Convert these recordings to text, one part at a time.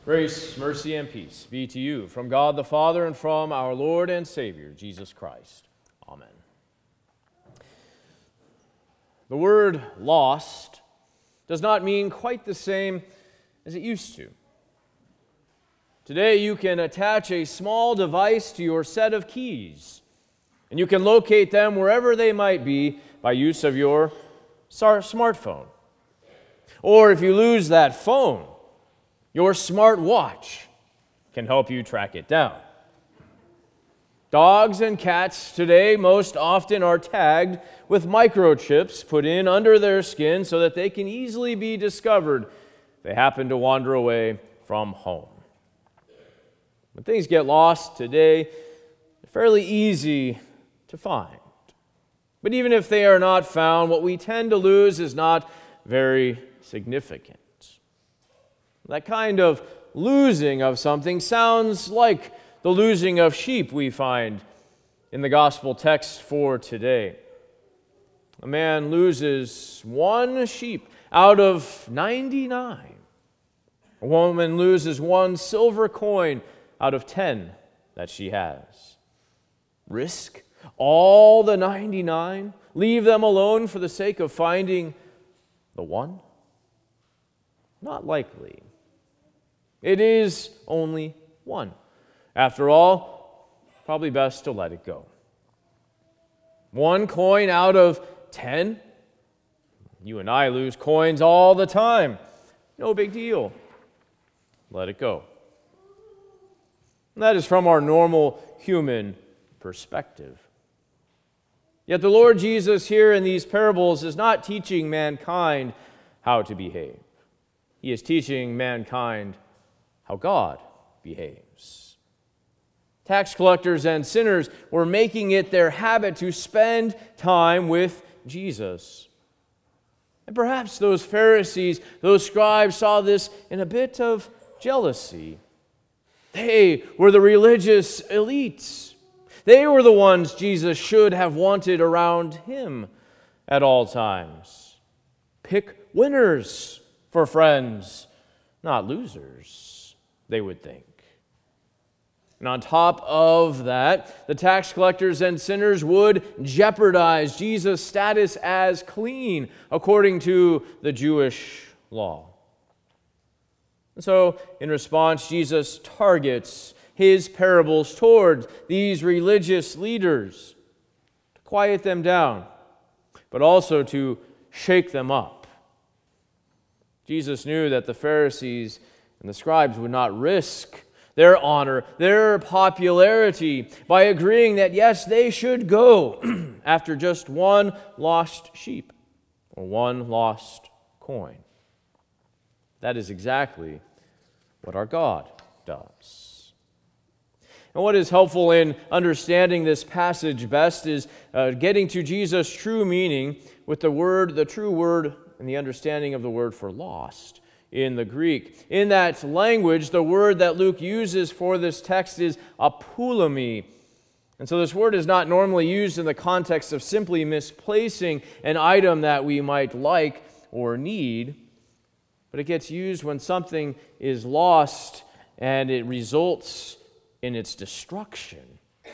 Grace, mercy, and peace be to you from God the Father and from our Lord and Savior, Jesus Christ. Amen. The word lost does not mean quite the same as it used to. Today you can attach a small device to your set of keys, and you can locate them wherever they might be by use of your smartphone. Or if you lose that phone, your smartwatch can help you track it down. Dogs and cats today most often are tagged with microchips put in under their skin so that they can easily be discovered if they happen to wander away from home. When things get lost today, they're fairly easy to find. But even if they are not found, what we tend to lose is not very significant. That kind of losing of something sounds like the losing of sheep we find in the gospel text for today. A man loses one sheep out of 99. A woman loses one silver coin out of 10 that she has. Risk all the 99? Leave them alone for the sake of finding the one? Not likely. It is only one. After all, probably best to let it go. One coin out of 10? You and I lose coins all the time. No big deal. Let it go. And that is from our normal human perspective. Yet the Lord Jesus here in these parables is not teaching mankind how to behave. He is teaching mankind how God behaves. Tax collectors and sinners were making it their habit to spend time with Jesus. And perhaps those Pharisees, those scribes, saw this in a bit of jealousy. They were the religious elites. They were the ones Jesus should have wanted around him at all times. Pick winners for friends, not losers, they would think. And on top of that, the tax collectors and sinners would jeopardize Jesus' status as clean according to the Jewish law. And so, in response, Jesus targets his parables toward these religious leaders to quiet them down, but also to shake them up. Jesus knew that the Pharisees and the scribes would not risk their honor, their popularity, by agreeing that, yes, they should go after just one lost sheep or one lost coin. That is exactly what our God does. And what is helpful in understanding this passage best is getting to Jesus' true meaning with the true word and the understanding of the word for lost in the Greek. In that language, the word that Luke uses for this text is apulami. And so this word is not normally used in the context of simply misplacing an item that we might like or need, but it gets used when something is lost and it results in its destruction.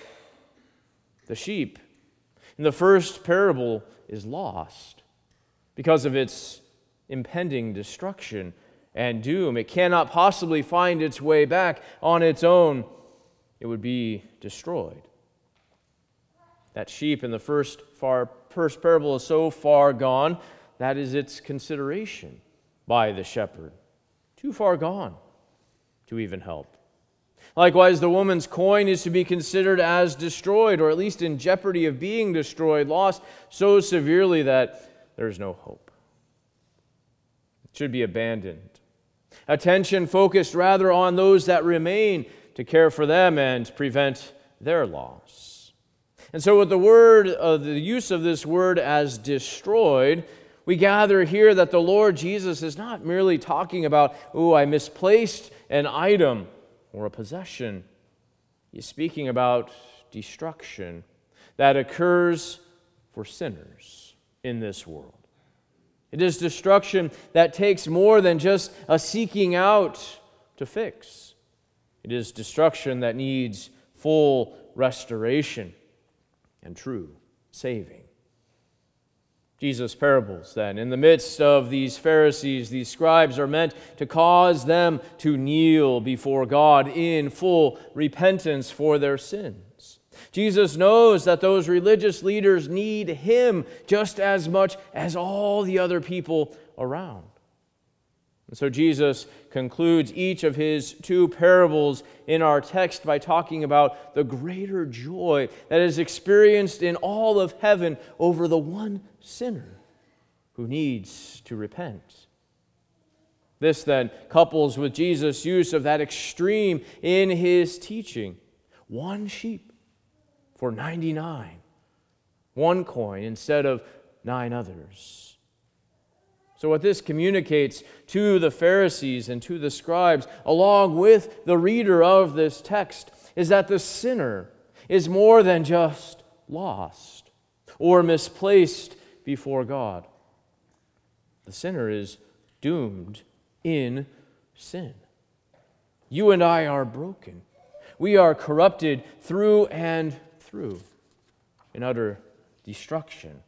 The sheep in the first parable is lost because of its impending destruction and doom. It cannot possibly find its way back on its own. It would be destroyed. That sheep in the first parable is so far gone, that is its consideration by the shepherd. Too far gone to even help. Likewise, the woman's coin is to be considered as destroyed, or at least in jeopardy of being destroyed, lost so severely that there is no hope. It should be abandoned. Attention focused rather on those that remain to care for them and prevent their loss. And so with the use of this word as destroyed, we gather here that the Lord Jesus is not merely talking about, I misplaced an item or a possession. He's speaking about destruction that occurs for sinners in this world. It is destruction that takes more than just a seeking out to fix. It is destruction that needs full restoration and true saving. Jesus' parables, then, in the midst of these Pharisees, these scribes, are meant to cause them to kneel before God in full repentance for their sins. Jesus knows that those religious leaders need Him just as much as all the other people around. And so Jesus concludes each of His two parables in our text by talking about the greater joy that is experienced in all of heaven over the one sinner who needs to repent. This then couples with Jesus' use of that extreme in His teaching. One sheep for 99, one coin instead of 9 others. So what this communicates to the Pharisees and to the scribes, along with the reader of this text, is that the sinner is more than just lost or misplaced before God. The sinner is doomed in sin. You and I are broken. We are corrupted through and through in utter destruction.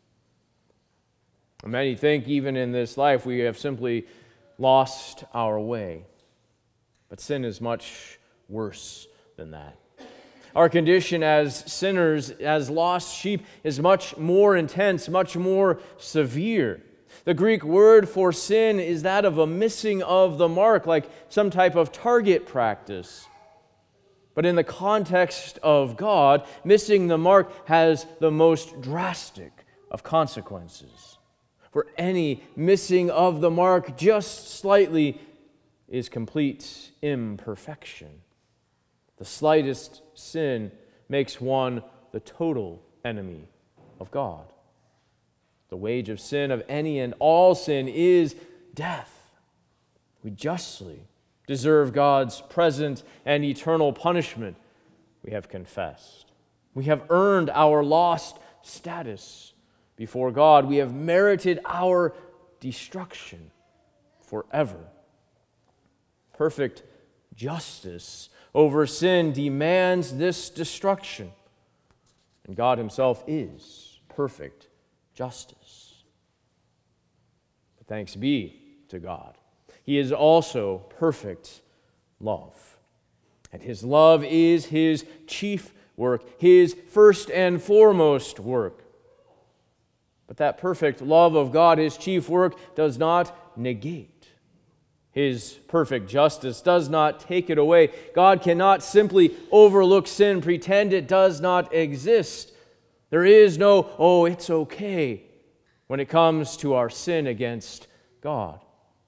Many think even in this life we have simply lost our way. But sin is much worse than that. Our condition as sinners, as lost sheep, is much more intense, much more severe. The Greek word for sin is that of a missing of the mark, like some type of target practice. But in the context of God, missing the mark has the most drastic of consequences. For any missing of the mark just slightly is complete imperfection. The slightest sin makes one the total enemy of God. The wage of sin, of any and all sin, is death. We justly deserve God's present and eternal punishment. We have confessed. We have earned our lost status before God. We have merited our destruction forever. Perfect justice over sin demands this destruction. And God Himself is perfect justice. But thanks be to God. He is also perfect love. And His love is His chief work, His first and foremost work. But that perfect love of God, His chief work, does not negate. His perfect justice does not take it away. God cannot simply overlook sin, pretend it does not exist. There is no, oh, it's okay, when it comes to our sin against God.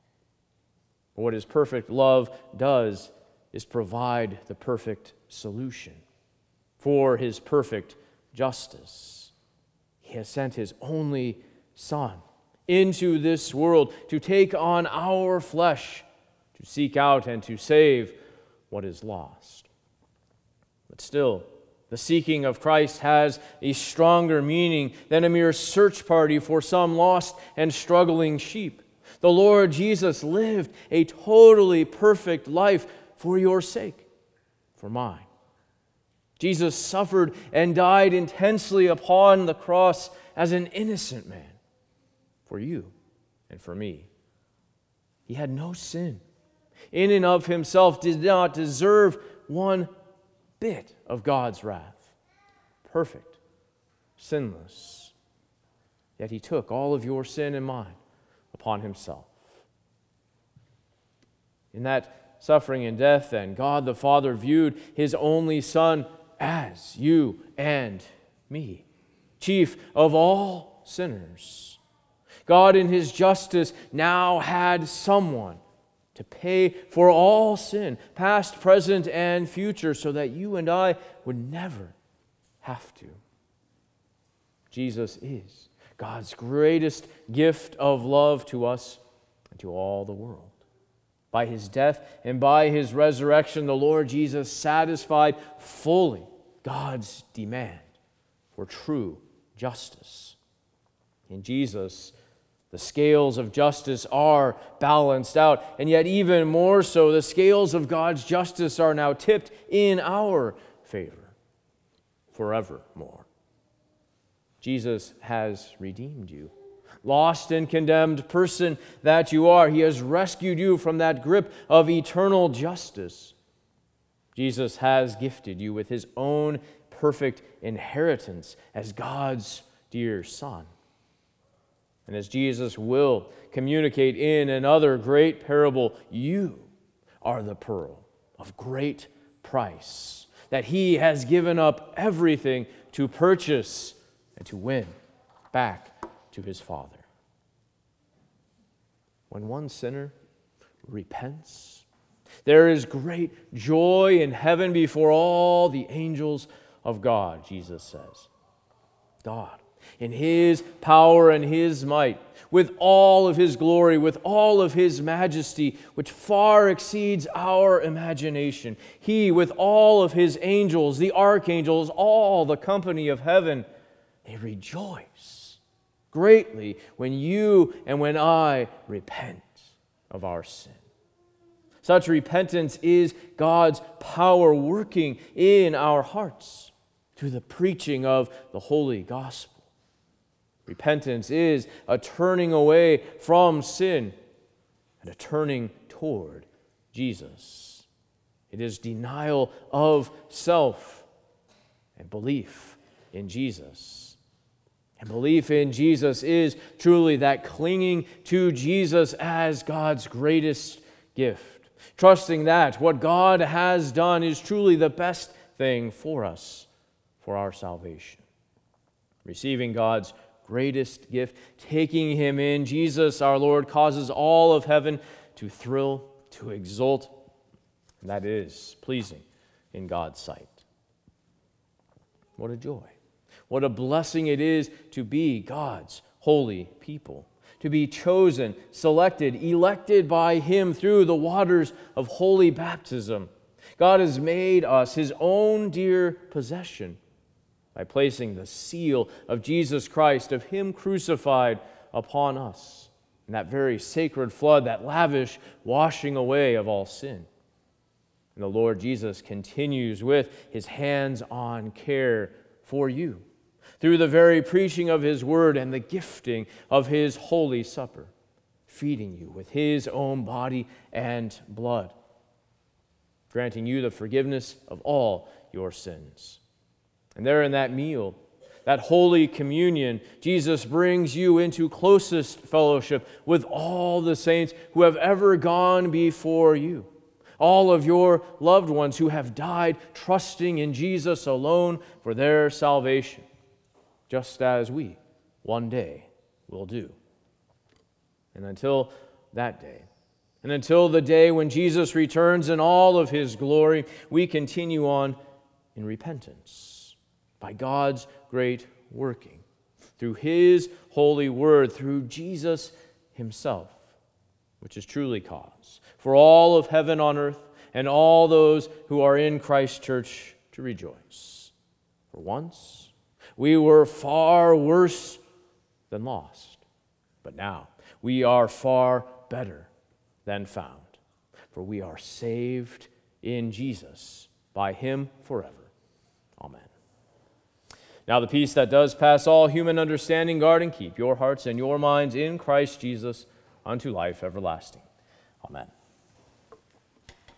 But what His perfect love does is provide the perfect solution for His perfect justice. He has sent His only Son into this world to take on our flesh, to seek out and to save what is lost. But still, the seeking of Christ has a stronger meaning than a mere search party for some lost and struggling sheep. The Lord Jesus lived a totally perfect life for your sake, for mine. Jesus suffered and died intensely upon the cross as an innocent man, for you and for me. He had no sin. In and of Himself did not deserve one bit of God's wrath. Perfect, sinless. Yet He took all of your sin and mine upon Himself. In that suffering and death, then, God the Father viewed His only Son as you and me, chief of all sinners. God in His justice now had someone to pay for all sin, past, present, and future, so that you and I would never have to. Jesus is God's greatest gift of love to us and to all the world. By His death and by His resurrection, the Lord Jesus satisfied fully God's demand for true justice. In Jesus, The scales of justice are balanced out, and yet even more so, the scales of God's justice are now tipped in our favor forevermore. Jesus has redeemed you. Lost and condemned person that you are, He has rescued you from that grip of eternal justice. Jesus has gifted you with His own perfect inheritance as God's dear Son. And as Jesus will communicate in another great parable, you are the pearl of great price that He has given up everything to purchase and to win back to His Father. When one sinner repents, there is great joy in heaven before all the angels of God, Jesus says. God, in His power and His might, with all of His glory, with all of His majesty, which far exceeds our imagination, He, with all of His angels, the archangels, all the company of heaven, they rejoice greatly when you and when I repent of our sin. Such repentance is God's power working in our hearts through the preaching of the holy gospel. Repentance is a turning away from sin and a turning toward Jesus. It is denial of self and belief in Jesus. And belief in Jesus is truly that clinging to Jesus as God's greatest gift. Trusting that what God has done is truly the best thing for us, for our salvation. Receiving God's greatest gift, taking Him in, Jesus our Lord causes all of heaven to thrill, to exult, and that is pleasing in God's sight. What a joy. What a blessing it is to be God's holy people, to be chosen, selected, elected by Him through the waters of holy baptism. God has made us His own dear possession by placing the seal of Jesus Christ, of Him crucified, upon us, in that very sacred flood, that lavish washing away of all sin. And the Lord Jesus continues with His hands-on care for you through the very preaching of His word and the gifting of His holy supper, feeding you with His own body and blood, granting you the forgiveness of all your sins. And there in that meal, that holy communion, Jesus brings you into closest fellowship with all the saints who have ever gone before you, all of your loved ones who have died trusting in Jesus alone for their salvation, just as we one day will do. And until that day, and until the day when Jesus returns in all of His glory, we continue on in repentance by God's great working, through His holy word, through Jesus Himself, which is truly cause for all of heaven on earth and all those who are in Christ's church to rejoice. For once we were far worse than lost, but now we are far better than found, for we are saved in Jesus, by Him forever. Amen. Now the peace that does pass all human understanding, guard and keep your hearts and your minds in Christ Jesus unto life everlasting. Amen.